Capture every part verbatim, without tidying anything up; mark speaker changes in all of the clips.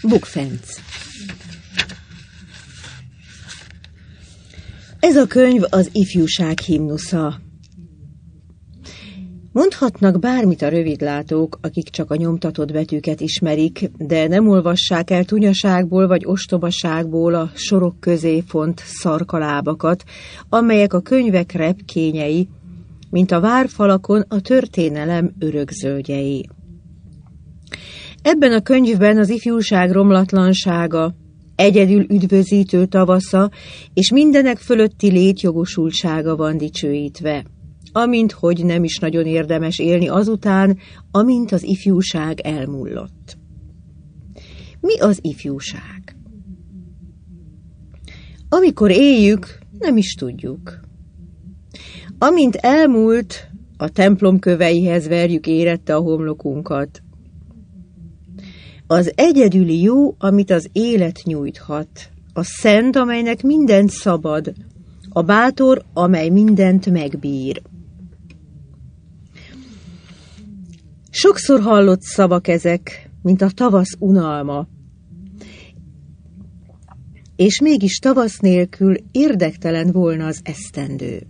Speaker 1: Bukfenc. Ez a könyv az ifjúság himnusza. Mondhatnak bármit a rövidlátók, akik csak a nyomtatott betűket ismerik, de nem olvassák el tunyaságból vagy ostobaságból a sorok közé font szarkalábakat, amelyek a könyvek repkényei, mint a várfalakon a történelem örökzöldjei. Ebben a könyvben az ifjúság romlatlansága, egyedül üdvözítő tavasza és mindenek fölötti létjogosultsága van dicsőítve, amint hogy nem is nagyon érdemes élni azután, amint az ifjúság elmullott. Mi az ifjúság? Amikor éljük, nem is tudjuk. Amint elmúlt, a templom köveihez verjük érette a homlokunkat. Az egyedüli jó, amit az élet nyújthat, a szent, amelynek mindent szabad, a bátor, amely mindent megbír. Sokszor hallott szavak ezek, mint a tavasz unalma, és mégis tavasz nélkül érdektelen volna az esztendő.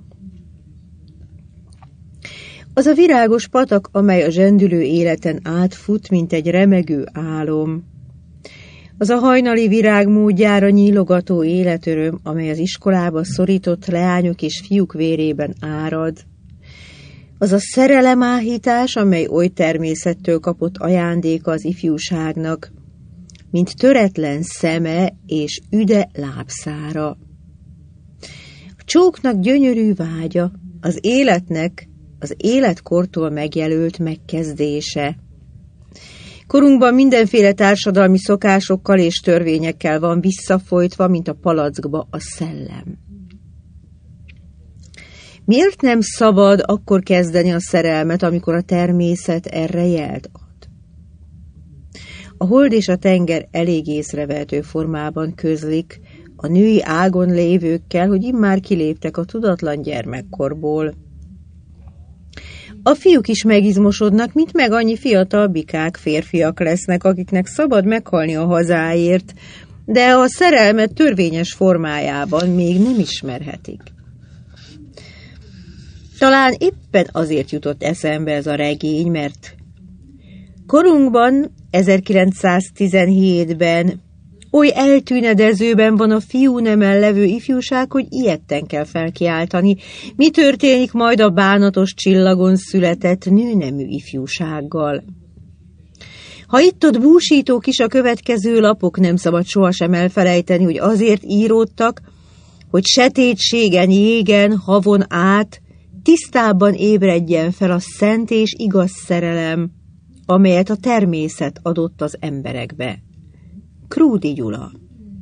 Speaker 1: Az a virágos patak, amely a zsendülő életen átfut, mint egy remegő álom. Az a hajnali virág módjára nyílogató életöröm, amely az iskolába szorított leányok és fiúk vérében árad. Az a szerelemáhítás, amely oly természettől kapott ajándéka az ifjúságnak, mint töretlen szeme és üde lábszára. A csóknak gyönyörű vágya, az életnek az életkortól megjelölt megkezdése. Korunkban mindenféle társadalmi szokásokkal és törvényekkel van visszafolytva, mint a palackba a szellem. Miért nem szabad akkor kezdeni a szerelmet, amikor a természet erre jelt ad? A hold és a tenger elég észrevehető formában közlik a női ágon lévőkkel, hogy immár kiléptek a tudatlan gyermekkorból. A fiúk is megizmosodnak, mint meg annyi fiatal bikák férfiak lesznek, akiknek szabad meghalni a hazáért, de a szerelmet törvényes formájában még nem ismerhetik. Talán éppen azért jutott eszembe ez a regény, mert korunkban, ezerkilencszáztizenhétben oly eltűnedezőben van a fiúnemen levő ifjúság, hogy ijedten kell felkiáltani, mi történik majd a bánatos csillagon született nőnemű ifjúsággal. Ha itt-ott búsítók is a következő lapok, nem szabad sohasem elfelejteni, hogy azért íródtak, hogy setétségen, jégen, havon át tisztábban ébredjen fel a szent és igaz szerelem, amelyet a természet adott az emberekbe. Krúdy Gyula.